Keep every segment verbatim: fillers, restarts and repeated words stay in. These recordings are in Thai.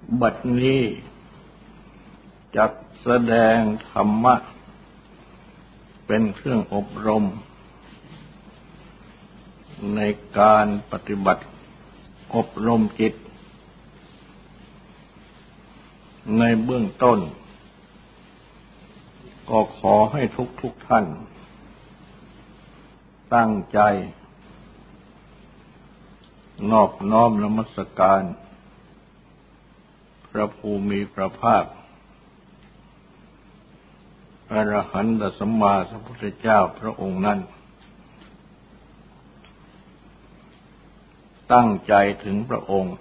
บัดนี้จักแสดงธรรมะเป็นเครื่องอบรมในการปฏิบัติอบรมจิตในเบื้องต้นก็ขอให้ทุกทุกท่านตั้งใจนอบน้อมนมัสการพระภูมิพระภาคอรหันตสัมมาสัมพุทธเจ้าพระองค์นั้นตั้งใจถึงพระองค์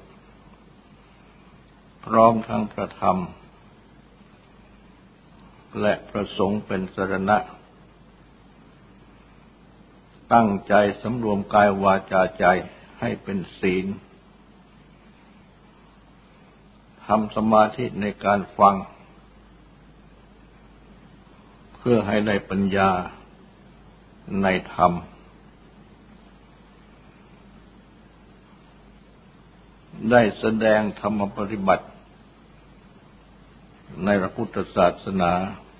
พร้อมทั้งพระธรรมและพระสงฆ์เป็นสรณะตั้งใจสำรวมกายวาจาใจให้เป็นศีลทำสมาธิในการฟังเพื่อให้ได้ปัญญาในธรรมได้แสดงธรรมปฏิบัติในพระพุทธศาสนา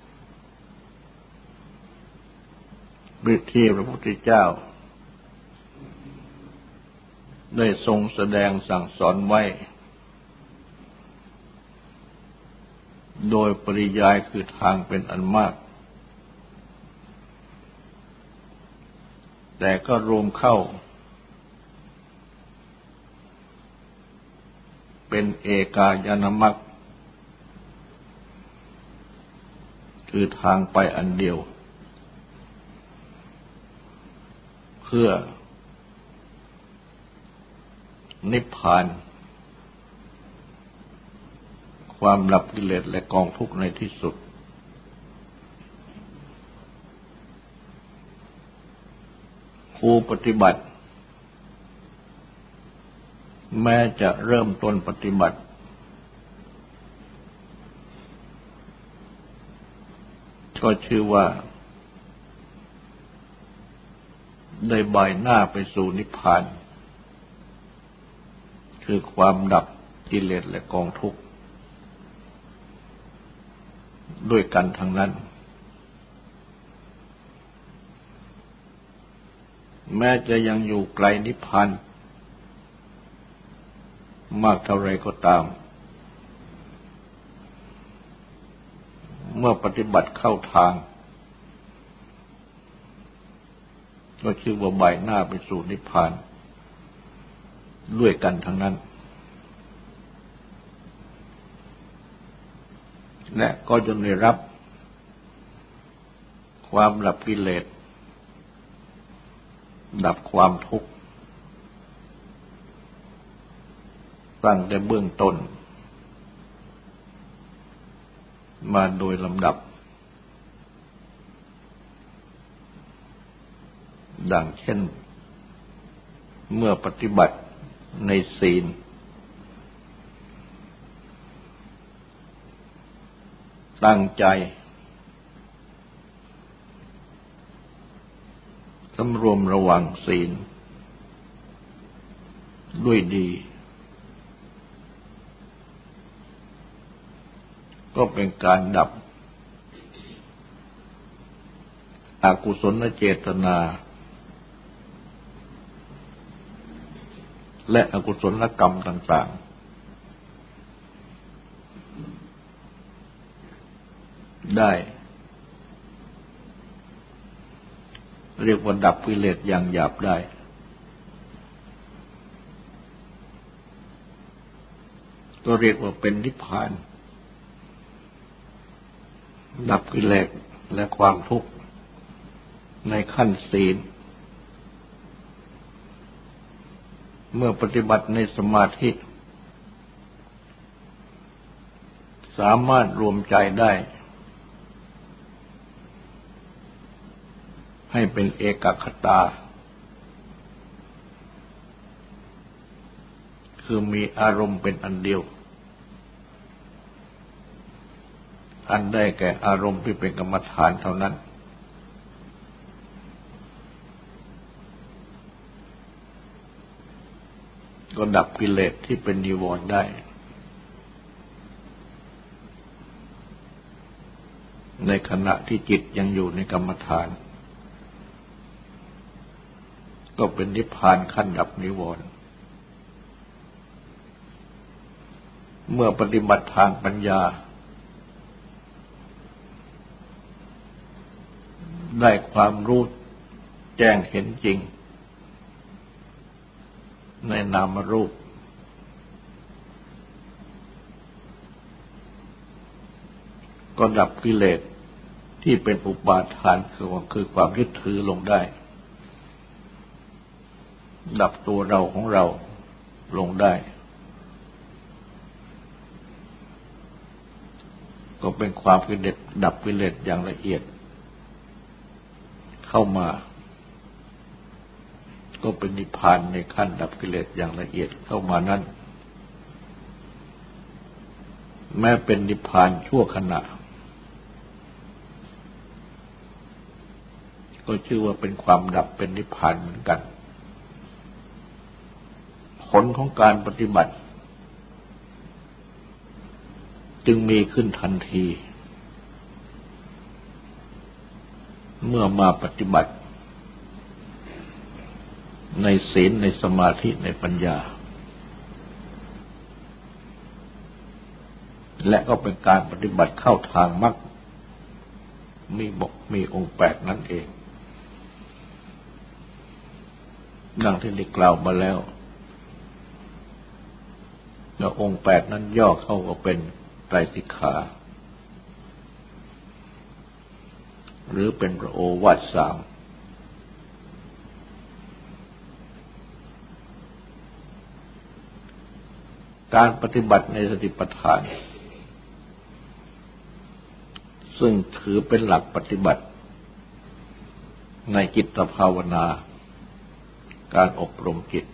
วิธีพระพุทธเจ้าได้ทรงแสดงสั่งสอนไว้โดยปริยายคือทางเป็นอันมากแต่ก็รวมเข้าเป็นเอกายนมรรคคือทางไปอันเดียวเพื่อนิพพานความดับกิเลสและกองทุกข์ในที่สุดผู้ปฏิบัติแม้จะเริ่มต้นปฏิบัติก็ชื่อว่าได้บ่ายหน้าไปสู่นิพพานคือความดับกิเลสและกองทุกข์ด้วยกันทั้งนั้นแม้จะยังอยู่ไกลนิพพานมากเท่าไรก็ตามเมื่อปฏิบัติเข้าทางก็ชื่อว่าบ่ายหน้าไปสู่นิพพานด้วยกันทั้งนั้นและก็จะได้รับความดับกิเลสดับความทุกข์ตั้งแต่เบื้องต้นมาโดยลำดับดังเช่นเมื่อปฏิบัติในศีลตั้งใจสำรวมระวังศีลด้วยดีก็เป็นการดับอกุศลเจตนาและอกุศลกรรมต่างๆได้เรียกว่าดับกิเลสอย่างหยาบได้ก็เรียกว่าเป็นนิพพานดับกิเลสและความทุกข์ในขั้นศีลเมื่อปฏิบัติในสมาธิสามารถรวมใจได้ให้เป็นเอกคตาคือมีอารมณ์เป็นอันเดียวอันได้แก่อารมณ์ที่เป็นกรรมฐานเท่านั้นก็ดับกิเลสที่เป็นนิวรณ์ได้ในขณะที่จิตยังอยู่ในกรรมฐานก็เป็นนิพพานขั้นดับนิวรณ์เมื่อปฏิบัติทางปัญญาได้ความรู้แจ้งเห็นจริงในนามรูปก็ดับกิเลสที่เป็นอุปาทานคือคือความยึดถือลงได้ดับตัวเราของเราลงได้ก็เป็นความกิเลสดับกิเลสอย่างละเอียดเข้ามาก็เป็นนิพพานในขั้นดับกิเลสอย่างละเอียดเข้ามานั้นแม้เป็นนิพพานชั่วขณะก็ชื่อว่าเป็นความดับเป็นนิพพานเหมือนกันผลของการปฏิบัติจึงมีขึ้นทันทีเมื่อมาปฏิบัติในศีลในสมาธิในปัญญาและก็เป็นการปฏิบัติเข้าทางมรรคมีบอกมีองค์แปดนั่นเองดังที่ได้กล่าวมาแล้วแล้วองค์แปดนั้นย่อเข้าก็เป็นไตรสิกขาหรือเป็นพระโอวาทสามการปฏิบัติในสติปัฏฐานซึ่งถือเป็นหลักปฏิบัติในจิตภาวนาการอบรมจิต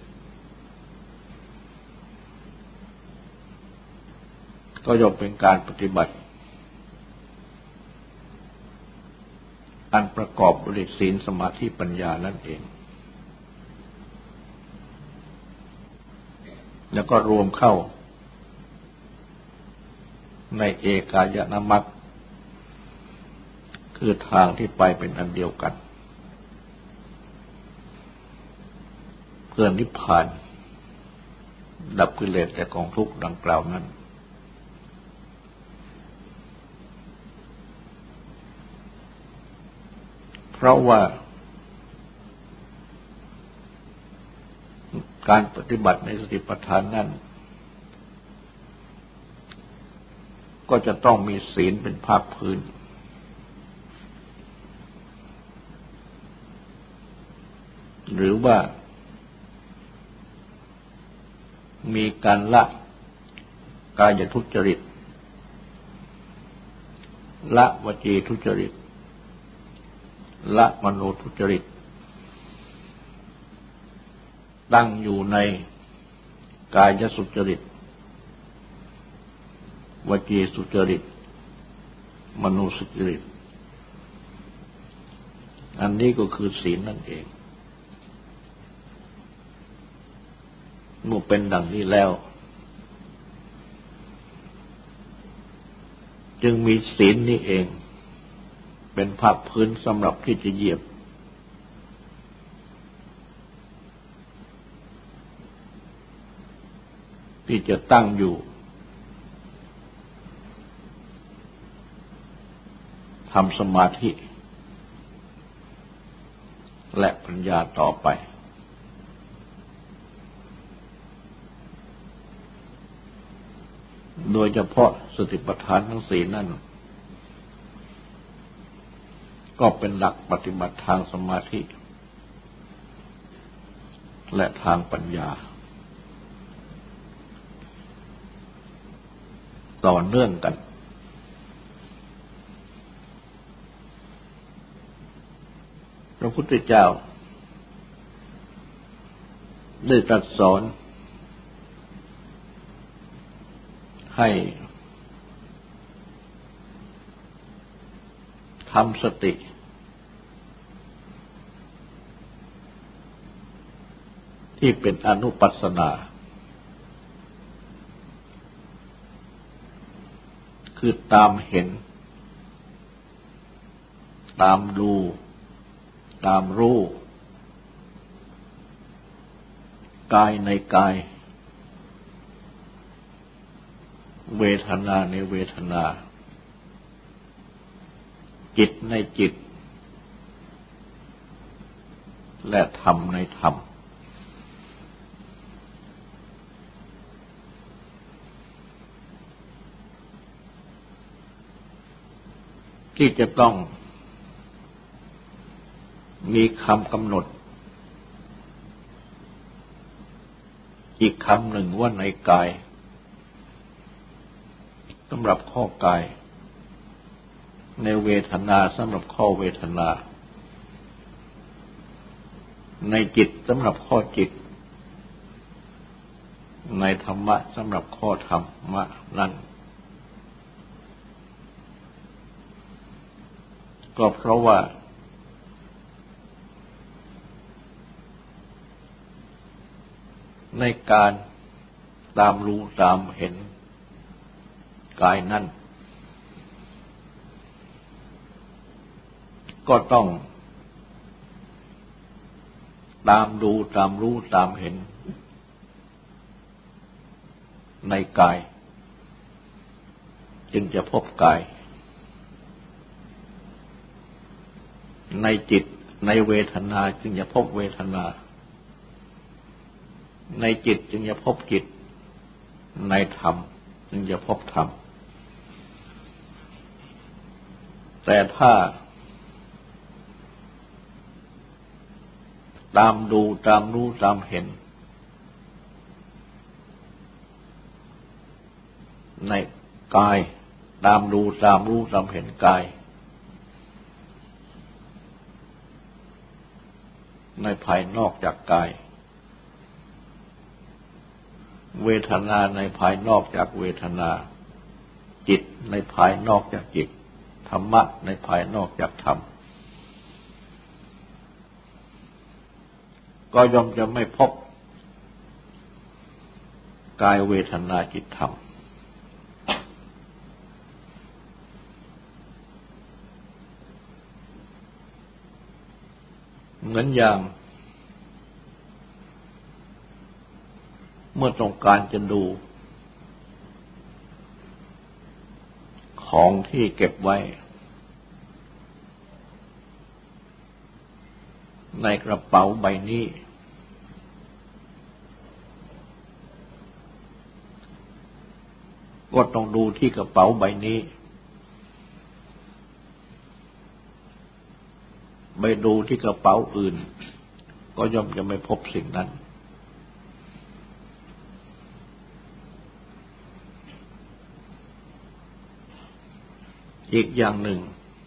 ก็ย่อมเป็นการปฏิบัติอันประกอบด้วยศีลสมาธิปัญญานั่นเองแล้วก็รวมเข้าในเอกายนมรรคคือทางที่ไปเป็นอันเดียวกันเพื่อนิพพานดับกิเลสและกองทุกข์ดังกล่าวนั้นเพราะว่าการปฏิบัติในสติปัฏฐานนั้นก็จะต้องมีศีลเป็นภาคพื้นหรือว่ามีการละกายทุจริตละวจีทุจริตละมโนทุจริตตั้งอยู่ในกายสุจริตวจีสุจริตมโนสุจริตอันนี้ก็คือศีลนั่นเองเมื่อเป็นดังนี้แล้วจึงมีศีลนี้เองเป็นภาคพื้นสำหรับที่จะเหยียบที่จะตั้งอยู่ทำสมาธิและปัญญาต่อไปโดยเฉพาะสติปัฏฐานทั้งสี่นั่นก็เป็นหลักปฏิบัติทางสมาธิและทางปัญญาต่อเนื่องกันพระพุทธเจ้าได้ตรัสสอนให้ทำสติที่เป็นอนุปัสสนาคือตามเห็นตามดูตามรู้กายในกายเวทนาในเวทนาจิตในจิตและธรรมในธรรมที่จะต้องมีคำกำหนดอีกคำหนึ่งว่าในกายสำหรับข้อกายในเวทนาสำหรับข้อเวทนาในจิตสำหรับข้อจิตในธรรมะสำหรับข้อธรรมะนั้นก็เพราะว่าในการตามรู้ตามเห็นกายนั้นก็ต้องตามดูตามรู้ตามเห็นในกายจึงจะพบกายในจิตในเวทนาจึงจะพบเวทนาในจิตจึงจะพบจิตในธรรมจึงจะพบธรรมแต่ถ้าตามดูตามรู้ตามเห็นในกายตามดูตามรู้ตามเห็นกายในภายนอกจากกายเวทนาในภายนอกจากเวทนาจิตในภายนอกจากจิตธรรมะในภายนอกจากธรรมก็ย่อมจะไม่พบกายเวทนาจิตธรรมเหมือนอย่างเมื่อต้องการจะดูของที่เก็บไว้ในกระเป๋าใบนี้ก็ต้องดูที่กระเป๋าใบนี้ไปดูที่กระเป๋าอื่นก็ย่อมจะไม่พบสิ่งนั้นอีกอย่างหนึ่ง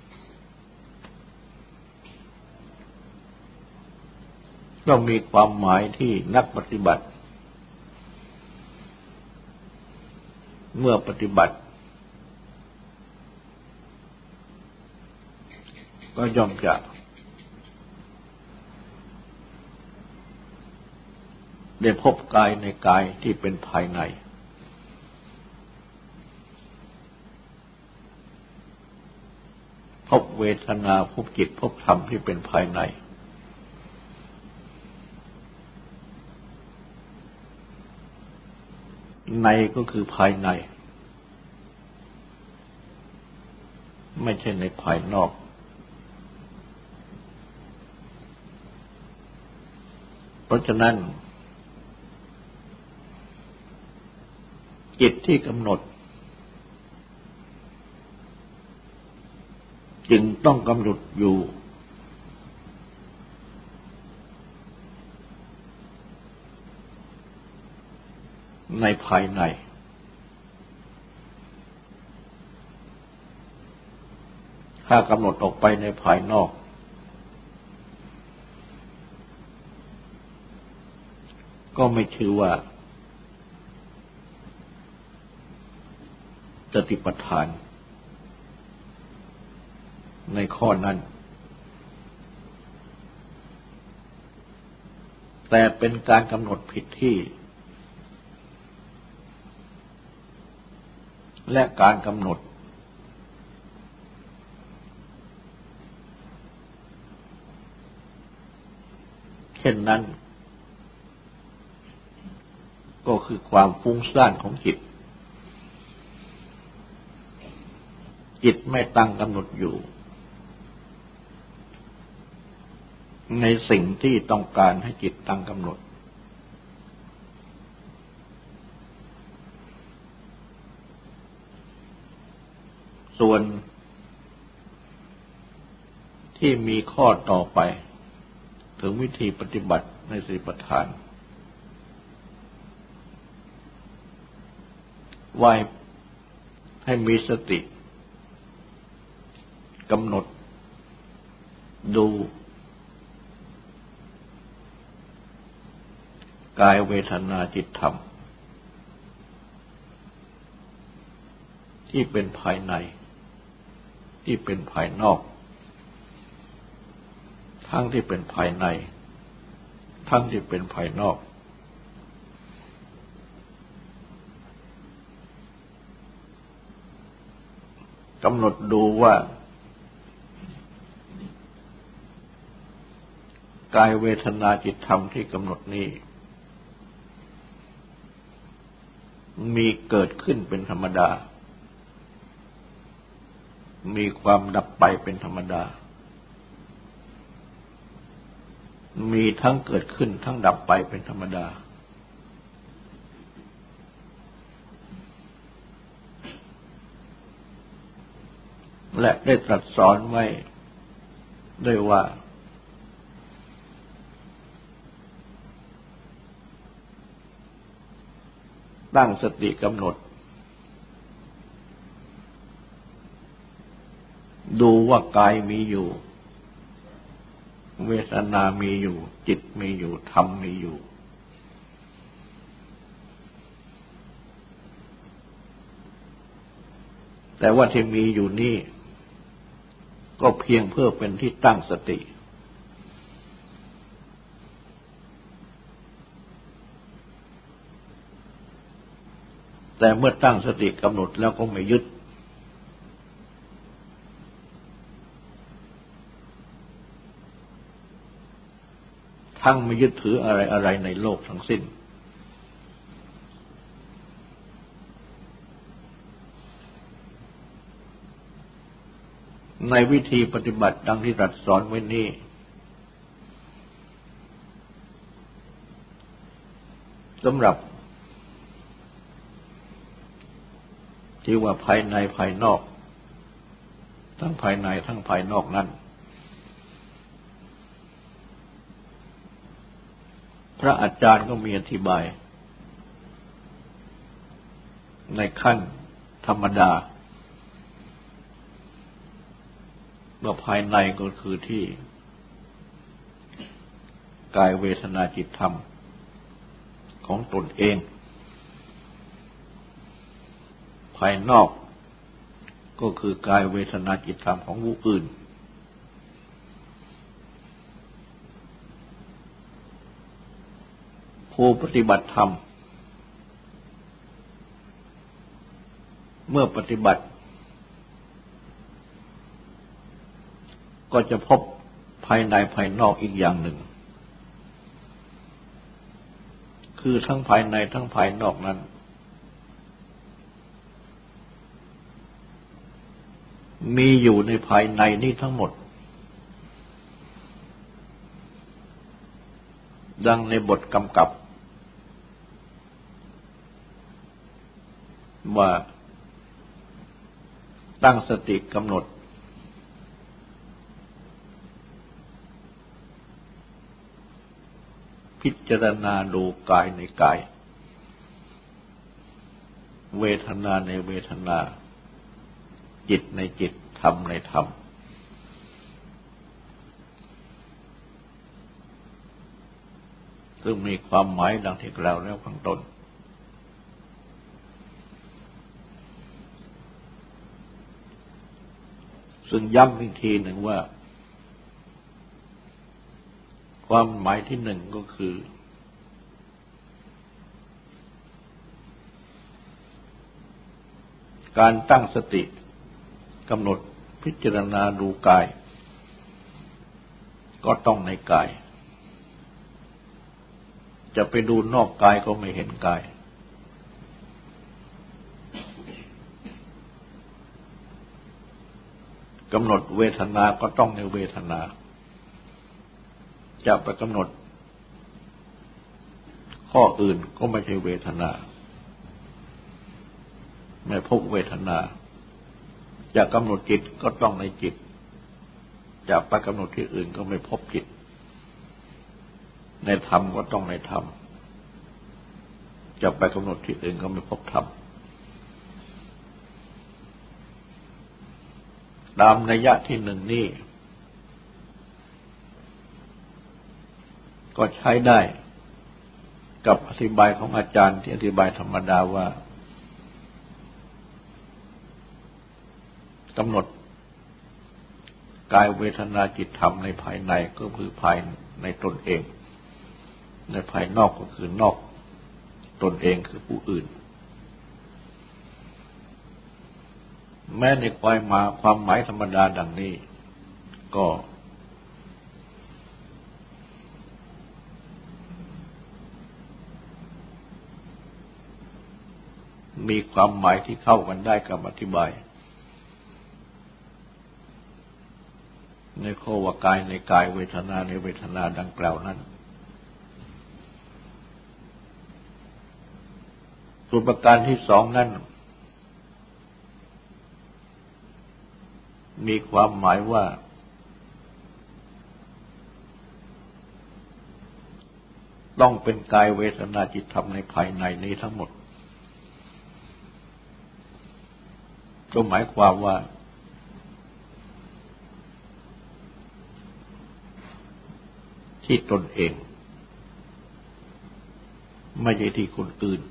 ก็มีความหมายที่นักปฏิบัติเมื่อปฏิบัติก็ย่อมจะได้พบกายในกายที่เป็นภายในพบเวทนาพบจิตพบธรรมที่เป็นภายในในก็คือภายในไม่ใช่ในภายนอกเพราะฉะนั้นจิตที่กำหนดจึงต้องกำหนดอยู่ในภายในถ้ากำหนดออกไปในภายนอกก็ไม่ชื่อว่าสติปัฏฐานในข้อนั้นแต่เป็นการกำหนดผิดที่และการกำหนดช่นนั้นก็คือความฟุ้งซ่านของจิตจิตไม่ตั้งกำหนดอยู่ในสิ่งที่ต้องการให้จิตตั้งกำหนดส่วนที่มีข้อต่อไปถึงวิธีปฏิบัติในสติปัฏฐานว่าให้มีสติกำหนดดูกายเวทนาจิตธรรมที่เป็นภายในที่เป็นภายนอกทั้งที่เป็นภายในทั้งที่เป็นภายนอกกำหนดดูว่ากายเวทนาจิตธรรมที่กำหนดนี้มีเกิดขึ้นเป็นธรรมดามีความดับไปเป็นธรรมดามีทั้งเกิดขึ้นทั้งดับไปเป็นธรรมดาและได้ตรัสสอนไว้ด้วยว่าตั้งสติกำหนดดูว่ากายมีอยู่เวทนามีอยู่จิตมีอยู่ธรรมมีอยู่แต่ว่าที่มีอยู่นี่ก็เพียงเพื่อเป็นที่ตั้งสติแต่เมื่อตั้งสติกำหนดแล้วก็ไม่ยึดทั้งไม่ยึดถืออะไรอะไรในโลกทั้งสิ้นในวิธีปฏิบัติดังที่ตรัสสอนไว้นี้สำหรับที่ว่าภายในภายนอกทั้งภายในทั้งภายนอกนั้นพระอาจารย์ก็มีอธิบายในขั้นธรรมดาว่าภายในก็คือที่กายเวทนาจิตธรรมของตนเองภายนอกก็คือกายเวทนาจิตธรรมของผู้อื่นผู้ปฏิบัติธรรมเมื่อปฏิบัติก็จะพบภายในภายนอกอีกอย่างหนึ่งคือทั้งภายในทั้งภายนอกนั้นมีอยู่ในภายในนี้ทั้งหมดดังในบทกำกับว่าตั้งสติกำหนดพิจารณาดูกายในกายเวทนาในเวทนาจิตในจิตธรรมในธรรมซึ่งมีความหมายดังที่กล่าวแล้วข้างต้นซึ่งย้ำอีกทีหนึ่งว่าความหมายที่หนึ่งก็คือการตั้งสติกำหนดพิจารณาดูกายก็ต้องในกายจะไปดูนอกกายก็ไม่เห็นกายกำหนดเวทนาก็ต้องในเวทนาจะไปกำหนดข้ออื่นก็ไม่ใช่เวทนาไม่พบเวทนาจะกำหนดจิตก็ต้องในจิตจะไปกำหนดที่อื่นก็ไม่พบจิตในธรรมก็ต้องในธรรมจะไปกำหนดที่อื่นก็ไม่พบธรรมตามนัยยะที่หนึ่งนี้ก็ใช้ได้กับอธิบายของอาจารย์ที่อธิบายธรรมดาว่ากำหนดกายเวทนาจิตธรรมในภายในก็คือภายในตนเองในภายนอกก็คือนอกตนเองคือผู้อื่นแม้ในความหมายความหมายธรรมดาดังนี้ก็มีความหมายที่เข้ากันได้กับอธิบายในข้อว่ากายในกายเวทนาในเวทนาดังกล่าวนั้นส่วนประการที่สองนั้นมีความหมายว่าต้องเป็นกายเวทนาจิตธรรมในภายในนี้ทั้งหมดก็หมายความว่าที่ตนเองไม่ใช่ที่คนอื่น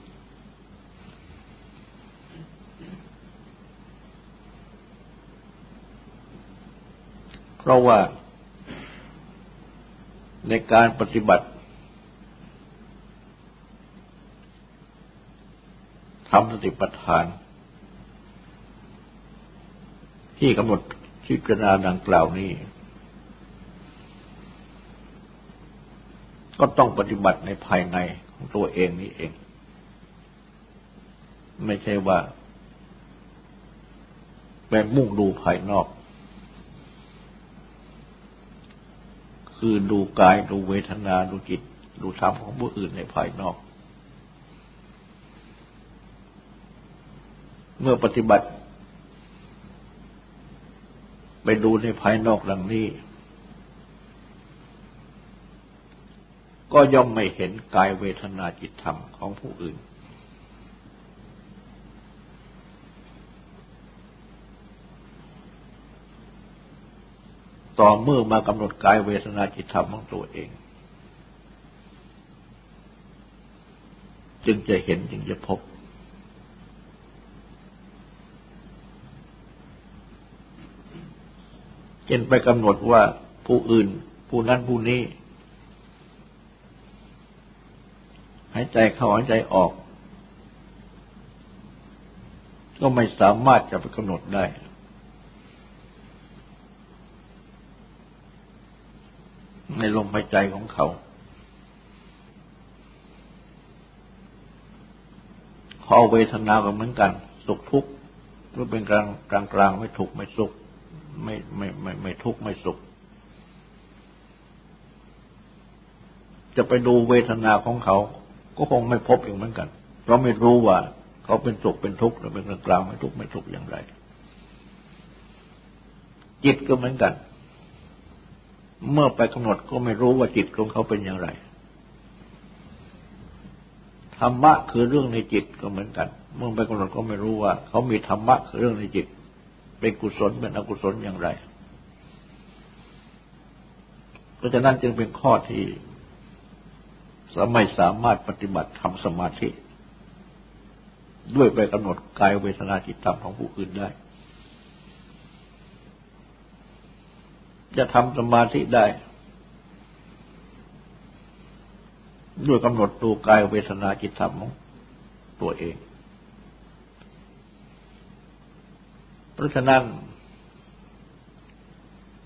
เพราะว่าในการปฏิบัติทำสติปัฏฐานที่กำหนดพิจารณาดังกล่าวนี้ก็ต้องปฏิบัติในภายในของตัวเองนี่เองไม่ใช่ว่าไปมุ่งดูภายนอกคือดูกายดูเวทนาดูจิตดูธรรมของผู้อื่นในภายนอกเมื่อปฏิบัติไปดูในภายนอกดังนี้ก็ย่อมไม่เห็นกายเวทนาจิตธรรมของผู้อื่นต่อเมื่อมากำหนดกายเวทนาจิตธรรมของตัวเองจึงจะเห็นจึงจะพบเช่นไปกำหนดว่าผู้อื่นผู้นั้นผู้นี้หายใจเข้าหายใจออกก็ไม่สามารถจะไปกำหนดได้ในลมหายใจของเขาข้อเวทนาก็เหมือนกันสุขทุกข์หรือเป็นกลางกลางกลางไม่ทุกข์ไม่สุขไม่ไม่ไม่ไม่ทุกข์ไม่สุขจะไปดูเวทนาของเขาก็คงไม่พบอีกเหมือนกันเพราะไม่รู้ว่าเขาเป็นสุขเป็นทุกข์หรือเป็นกลางกลางไม่ทุกข์ไม่สุขอย่างไรจิตก็เหมือนกันเมื่อไปกำหนดก็ไม่รู้ว่าจิตของเขาเป็นอย่างไรธรรมะคือเรื่องในจิตก็เหมือนกันเมื่อไปกำหนดก็ไม่รู้ว่าเขามีธรรมะคือเรื่องในจิตเป็นกุศลเป็นอกุศลอย่างไรเพราะฉะนั้นจึงเป็นข้อที่ไม่สามารถปฏิบัติทำสมาธิด้วยไปกำหนดกายเวทนาจิตธรรมของผู้อื่นได้จะทำสมาธิได้ด้วยกำหนดดูกายเวทนาจิตธรรมของตัวเองเพราะฉะนั้น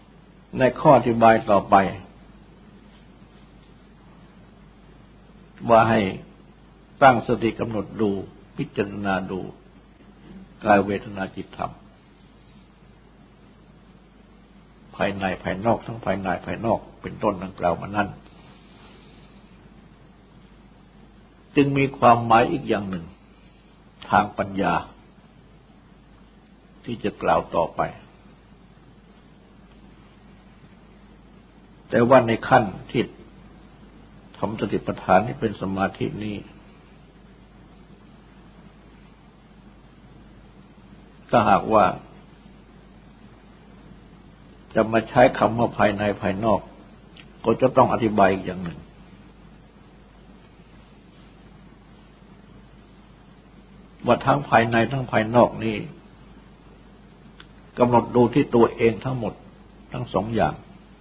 ในข้ออธิบายต่อไปว่าให้ตั้งสติกำหนดดูพิจารณาดูกายเวทนาจิตธรรมภายในภายนอกทั้งภายในภายนอกเป็นต้นดังกล่าวมานั้นจึงมีความหมายอีกอย่างหนึ่งทางปัญญาที่จะกล่าวต่อไปแต่ว่าในขั้นที่ทำสติปัฏฐานที่เป็นสมาธินี้ถ้าหากว่าจะมาใช้คำว่าภายในภายนอกก็จะต้องอธิบายอีกอย่างหนึ่งว่าทั้งภายในทั้งภายนอกนี้กำหนดดูที่ตัวเองทั้งหมดทั้งสองอย่าง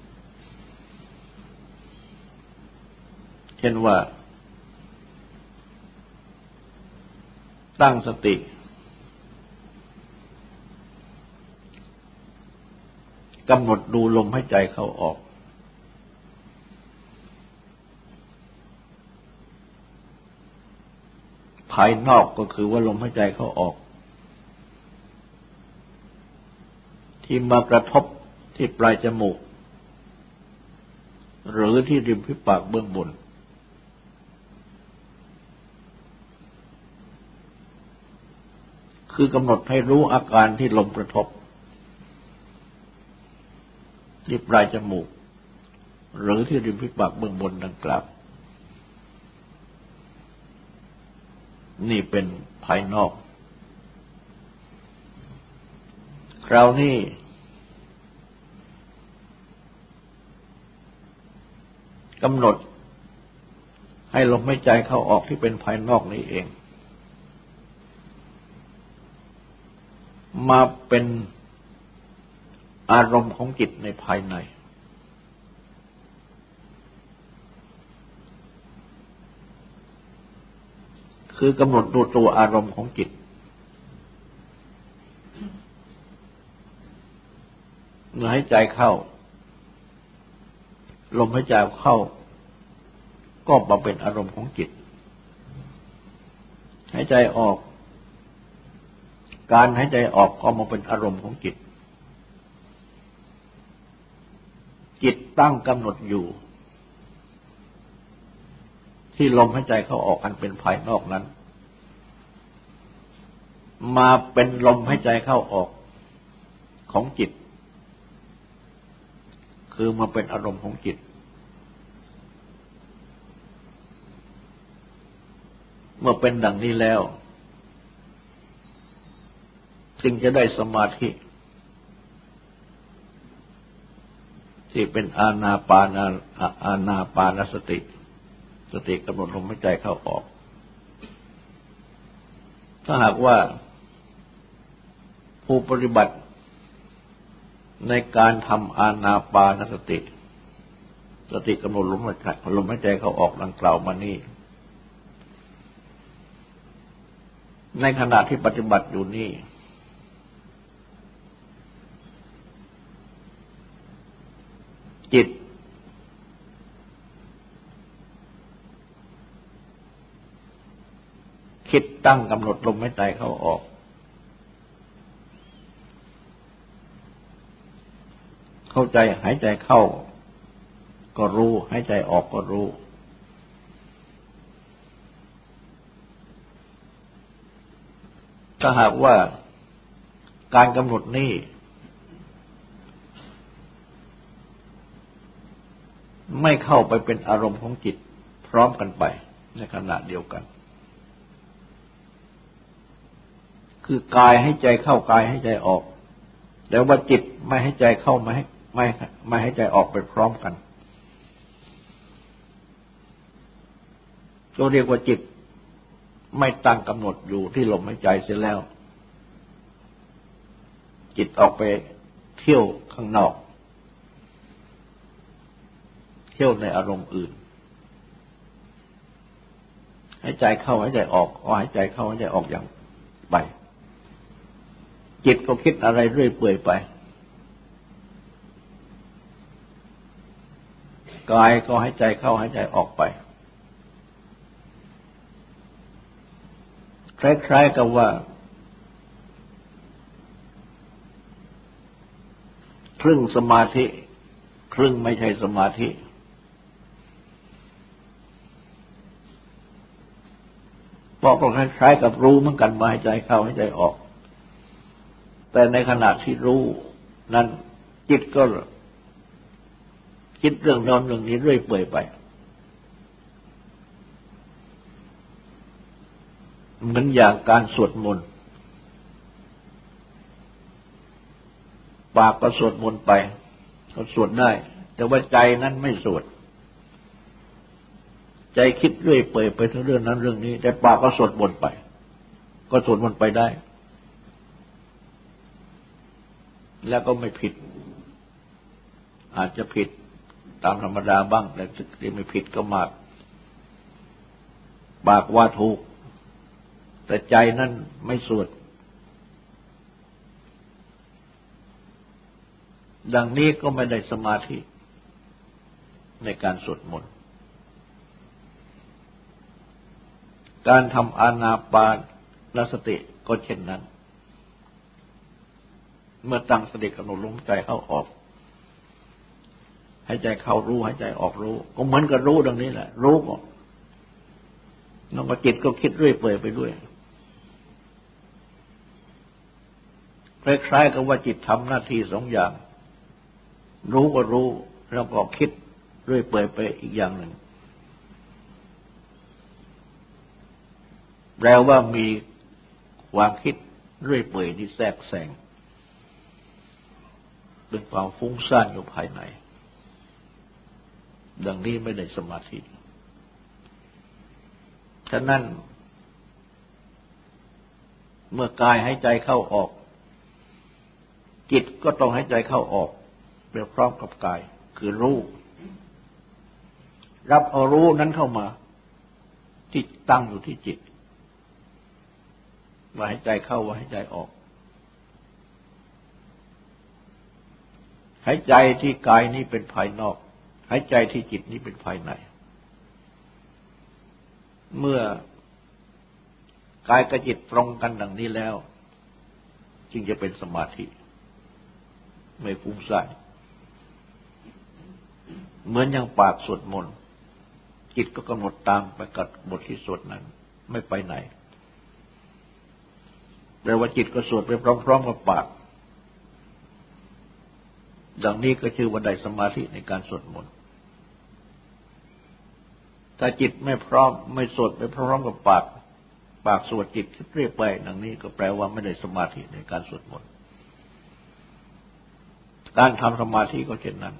เช่นว่าตั้งสติกำหนดดูลมหายใจเข้าออกภายนอกก็คือว่าลมหายใจเข้าออกที่มากระทบที่ปลายจมูกหรือที่ริมฝีปากเบื้องบนคือกำหนดให้รู้อาการที่ลมกระทบที่ปลายจมูกหรือที่ริมฝีปากเบื้องบนดังกล่าวนี่เป็นภายนอกคราวนี้กำหนดให้ลมหายใจเข้าออกที่เป็นภายนอกนี้เองมาเป็นอารมณ์ของจิตในภายในคือกำหนดดูตัวอารมณ์ของจิตเมื่อหายใจเข้าลมหายใจเข้าก็มาเป็นอารมณ์ของจิตหายใจออกการหายใจออกก็มาเป็นอารมณ์ของจิตจิตตั้งกำหนดอยู่ที่ลมหายใจเข้าออกอันเป็นภายนอกนั้นมาเป็นลมหายใจเข้าออกของจิตคือมาเป็นอารมณ์ของจิตเมื่อเป็นดังนี้แล้วจึงจะได้สมาธิที่เป็นอานาปานาอานาปานสติสติกำหนดลมหายใจเข้าออกถ้าหากว่าผู้ปฏิบัติในการทำอานาปานสติสติกำหนดลมหายใจลมหายใจเข้าออกดังกล่าวมานี้ในขณะที่ปฏิบัติอยู่นี่จิตคิดตั้งกำหนดลมหายใจเข้าออกเข้าใจหายใจเข้าก็รู้หายใจออกก็รู้ถ้าหากว่าการกำหนดนี้ไม่เข้าไปเป็นอารมณ์ของจิตพร้อมกันไปในขณะเดียวกันคือกายให้ใจเข้ากายให้ใจออกแต่ว่าจิตไม่ให้ใจเข้าไม่ให้ไม่ไม่ให้ใจออกไปพร้อมกันก็เรียกว่าจิตไม่ตั้งกำหนดอยู่ที่ลมหายใจเสียแล้วจิตออกไปเที่ยวข้างนอกเที่ยวในอารมณ์อื่นหายใจเข้าหายใจออกก็หายใจเข้าหายใจออกอย่างไปจิตก็คิดอะไรเรื่อยเปื่อยไปกายก็หายใจเข้าหายใจออกไปคล้ายๆกับว่าครึ่งสมาธิครึ่งไม่ใช่สมาธิเพราะก็คล้ายๆกับรู้เหมือนกันมาหายใจเข้าหายใจออกแต่ในขณะที่รู้นั้นจิตก็คิดเรื่องโน้นเรื่องนี้เรื่อยเปื่อยไปเหมือนอย่างการสวดมนต์ปากก็สวดมนต์ไปก็สวดได้แต่ว่าใจนั้นไม่สวดใจคิดเรื่อยเปื่อยไปถึงเรื่องนั้นเรื่องนี้แต่ปากก็สวดมนต์ไปก็สวดมนต์ไปได้แล้วก็ไม่ผิดอาจจะผิดตามธรรมดาบ้างแต่ที่ไม่ผิดก็มากปากว่าถูกแต่ใจนั้นไม่สวดดังนี้ก็ไม่ได้สมาธิในการสวดมนต์การทำอานาปานสติก็เช่นนั้นเมื่อตั้งสติกำหนดลมใจเข้าออกให้ใจเข้ารู้ให้ใจออกรู้ก็เหมือนกับรู้ดังนี้แหละรู้ก็แล้วก็จิตก็คิดเรื่อยเปื่อยไปด้วยคล้ายๆกับว่าจิตทำหน้าที่สองอย่างรู้ก็รู้แล้วก็คิดเรื่อยเปื่อยไปอีกอย่างหนึ่งแปลว่ามีความคิดเรื่อยเปื่อยที่แทรกแซงเป็นความฟุ้งซ่านอยู่ภายในดังนี้ไม่ได้สมาธิฉะนั้นเมื่อกายหายใจเข้าออกจิตก็ต้องหายใจเข้าออกไปพร้อมกับกายคือรู้รับเอารู้นั้นเข้ามาที่ตั้งอยู่ที่จิตว่าหายใจเข้าว่าหายใจออกหายใจที่กายนี้เป็นภายนอกหายใจที่จิตนี้เป็นภายในเมื่อกายกับจิตตรงกันดังนี้แล้วจึงจะเป็นสมาธิไม่ฟุ้งซ่านเหมือนอย่างปากสวดมนต์จิตก็กำหนดตามไปกับบทที่สวดนั้นไม่ไปไหนแต่ว่าจิตก็สวดไปพร้อมๆกับปากดังนี้ก็ชื่อว่าได้สมาธิในการสวดมนต์ถ้าจิตไม่พร้อมไม่สวดไปพร้อมกับปากปากสวดจิตคิดเรื่อยไปดังนี้ก็แปลว่าไม่ได้สมาธิในการสวดมนต์การทำสมาธิก็เช่นนั้น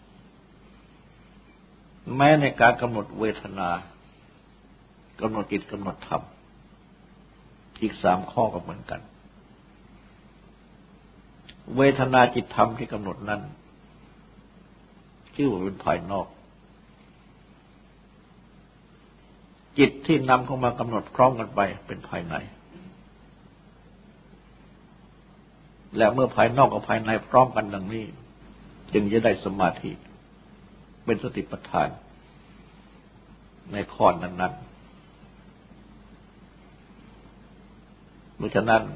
แม้ในการกำหนดเวทนากำหนดจิตกำหนดธรรมอีกสามข้อก็เหมือนกันเวทนาจิตธรรมที่กำหนดนั้นชื่อว่าเป็นภายนอกจิตที่นำเข้ามากำหนดพร้อมกันไปเป็นภายในและเมื่อภายนอกกับภายในพร้อมกันดังนี้จึงจะได้สมาธิเป็นสติปัฏฐานในข้อนั้นๆเพราะฉะนั้น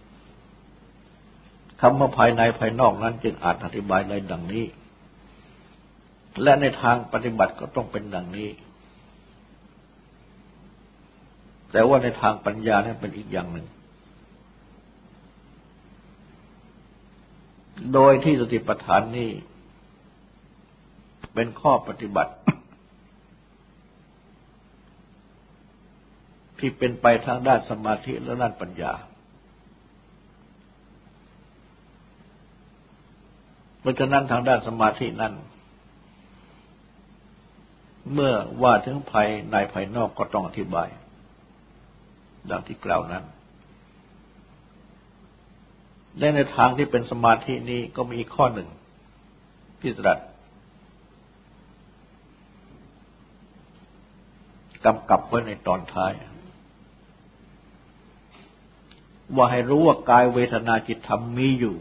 คำว่าภายในภายนอกนั้นจึงอาจอธิบายได้ดังนี้และในทางปฏิบัติก็ต้องเป็นดังนี้แต่ว่าในทางปัญญานั้นเป็นอีกอย่างหนึ่งโดยที่สติปัฏฐานนี้เป็นข้อปฏิบัติที่เป็นไปทางด้านสมาธิและด้านปัญญาเพราะฉะนั้นทางด้านสมาธินั้นเมื่อว่าถึงภายในภายนอกก็ต้องอธิบายดังที่กล่าวนั้นและในทางที่เป็นสมาธินี้ก็มีอีกข้อหนึ่งที่ตรัสกำกับไว้ในตอนท้ายว่าให้รู้ว่ากายเวทนาจิตธรรมมีอยู่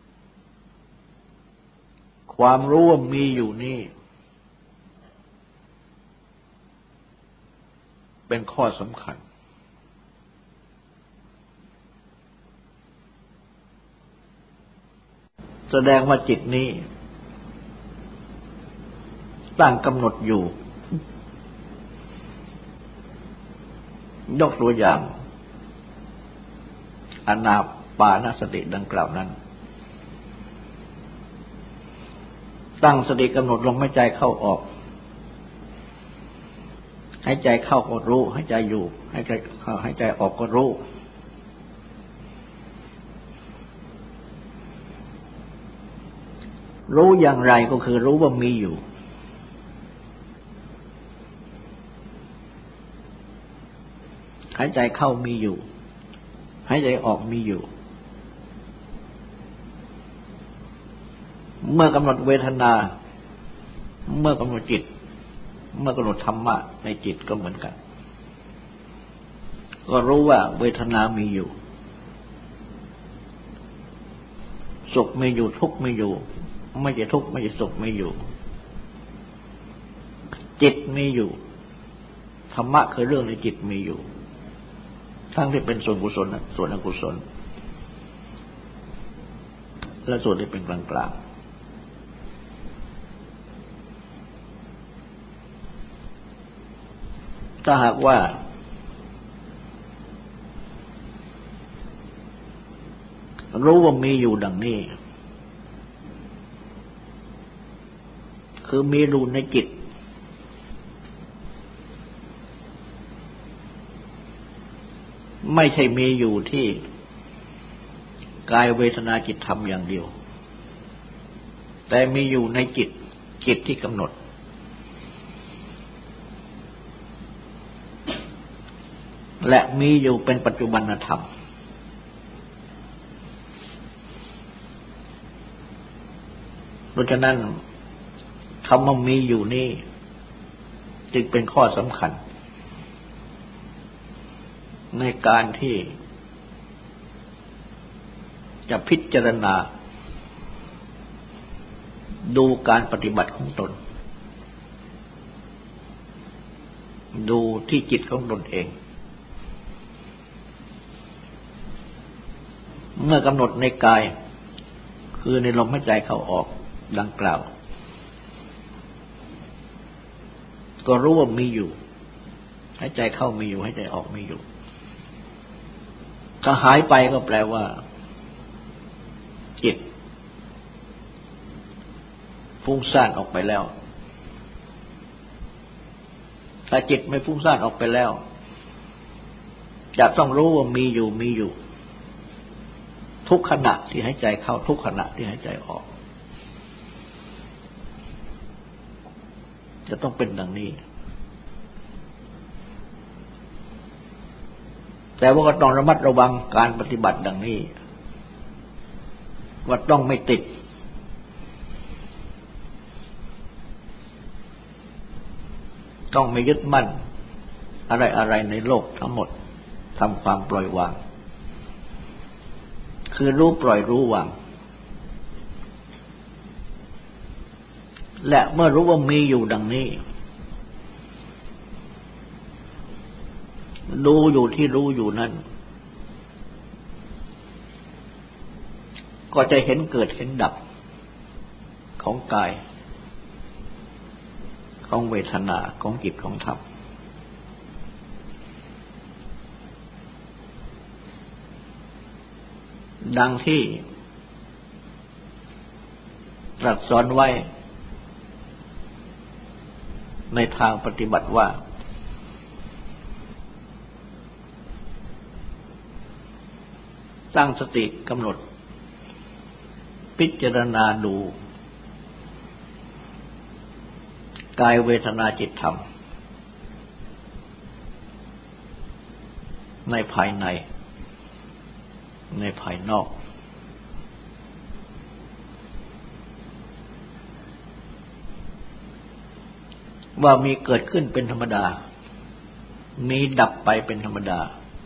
ความรู้ว่ามีอยู่นี่เป็นข้อสำคัญแสดงว่าจิตนี้ตั้งกำหนดอยู่ยกตัวอย่างอานาปานสติดังกล่าวนั้นตั้งสติกำหนดลมหายใจเข้าออกหายใจเข้าก็รู้หายใจอยู่หายใจเข้าหายใจออกก็รู้รู้อย่างไรก็คือรู้ว่ามีอยู่หายใจเข้ามีอยู่หายใจออกมีอยู่เมื่อกำหนดเวทนาเมื่อกำหนดจิตเมื่อกำหนดธรรมะในจิตก็เหมือนกันก็รู้ว่าเวทนามีอยู่สุขมีอยู่ทุกข์มีอยู่ไม่ใช่ทุกข์ไม่ใช่สุขมีอยู่จิตมีอยู่ธรรมะคือเรื่องในจิตมีอยู่ทั้งที่เป็นส่วนกุศลส่วนอกุศลและส่วนที่เป็นกลางกลางถ้าหากว่ารู้ว่ามีอยู่ดังนี้คือมีรูในจิตไม่ใช่มีอยู่ที่กายเวทนาจิตธรรมอย่างเดียวแต่มีอยู่ในจิตจิตที่กำหนดและมีอยู่เป็นปัจจุบันธรรมเพราะฉะนั้นคำว่ามีอยู่นี่จึงเป็นข้อสำคัญในการที่จะพิจารณาดูการปฏิบัติของตนดูที่จิตของตนเองเมื่อกำหนดในกายคือในลมหายใจเข้าออกดังกล่าวก็รู้ว่ามีอยู่หายใจเข้ามีอยู่หายใจออกมีอยู่ถ้าหายไปก็แปลว่าจิตฟุ้งซ่านออกไปแล้วถ้าจิตไม่ฟุ้งซ่านออกไปแล้วจะต้องรู้ว่ามีอยู่มีอยู่ทุกขณะที่หายใจเข้าทุกขณะที่หายใจออกจะต้องเป็นดังนี้แต่ว่าก็ต้องระมัดระวังการปฏิบัติดังนี้ว่าต้องไม่ติดต้องไม่ยึดมั่นอะไรอะไรในโลกทั้งหมดทำความปล่อยวางคือรู้ปล่อยรู้วางและเมื่อรู้ว่ามีอยู่ดังนี้ดูอยู่ที่รู้อยู่นั้นก็จะเห็นเกิดเห็นดับของกายของเวทนาของจิตของธรรมดังที่ตรัสสอนไว้ในทางปฏิบัติว่าตั้งสติกำหนดพิจารณาดูกายเวทนาจิตธรรมในภายในในภายนอกว่ามีเกิดขึ้นเป็นธรรมดามีดับไปเป็นธรรมดา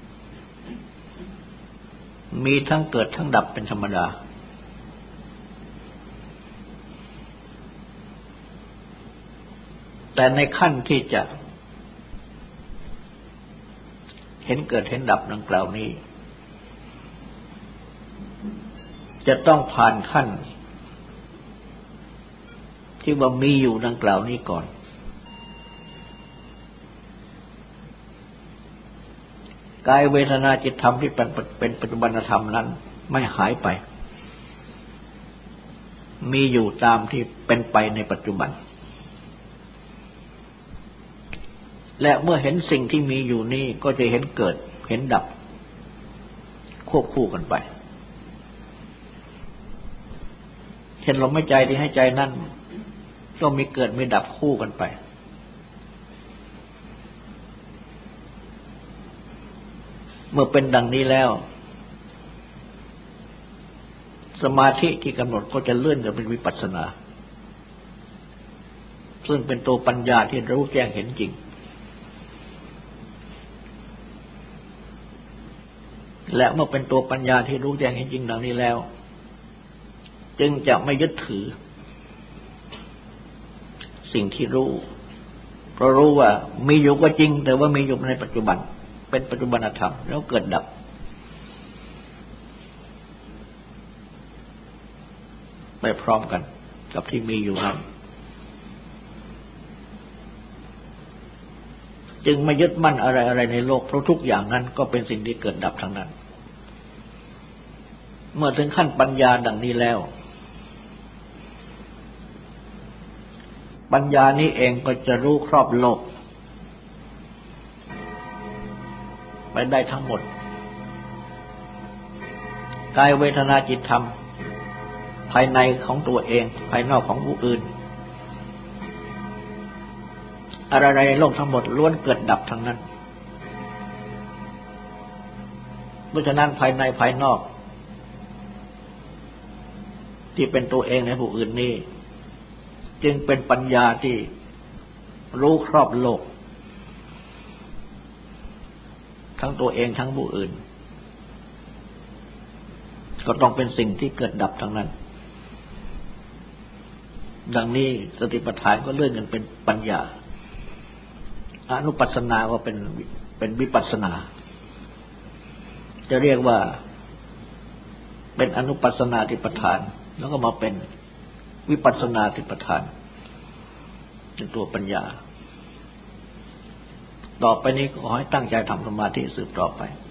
มีทั้งเกิดทั้งดับเป็นธรรมดาแต่ในขั้นที่จะห็นเกิดเห็นดับดังกล่าวนี้จะต้องผ่านขั้นที่ว่ามีอยู่ดังกล่าวนี้ก่อนกายเวทนาจิตธรรมที่เป็นเป็นปัจจุบันธรรมนั้นไม่หายไปมีอยู่ตามที่เป็นไปในปัจจุบันและเมื่อเห็นสิ่งที่มีอยู่นี้ก็จะเห็นเกิดเห็นดับควบคู่กันไปเห็นลมหายใจที่ให้ใจนั่นก็มีเกิดมีดับคู่กันไปเมื่อเป็นดังนี้แล้วสมาธิที่กำหนดก็จะเลื่อนกันเป็นวิปัสสนาซึ่งเป็นตัวปัญญาที่รู้แจ้งเห็นจริงและเมื่อเป็นตัวปัญญาที่รู้แจ้งเห็นจริงดังนี้แล้วจึงจะไม่ยึดถือสิ่งที่รู้เพราะรู้ว่ามีอยู่ก็จริงแต่ว่ามีอยู่ในปัจจุบันเป็นปัจจุบันธรรมแล้วเกิดดับไปพร้อมกันกับที่มีอยู่นั้นจึงไม่ยึดมั่นอะไรๆในโลกเพราะทุกอย่างนั้นก็เป็นสิ่งที่เกิดดับทั้งนั้นเมื่อถึงขั้นปัญญาดังนี้แล้วปัญญานี้เองก็จะรู้ครอบโลกไปได้ทั้งหมดกายเวทนาจิตธรรมภายในของตัวเองภายนอกของผู้อื่นอะไรๆโลกทั้งหมดล้วนเกิดดับทั้งนั้นเพราะฉะนั้นภายในภายนอกที่เป็นตัวเองในผู้อื่นนี้จึงเป็นปัญญาที่รู้ครอบโลกทั้งตัวเองทั้งผู้อื่นก็ต้องเป็นสิ่งที่เกิดดับทั้งนั้นดังนี้สติปัฏฐานก็เลื่อนกันเป็นปัญญาอนุปัสสนาก็เป็นเป็นวิปัสสนาจะเรียกว่าเป็นอนุปัสสนาธิปัฏฐานแล้วก็มาเป็นวิปัสสนาธิปัฏฐานเป็นตัวปัญญาต่อไปนี้ขอให้ตั้งใจทำสมาธิสืบต่อไป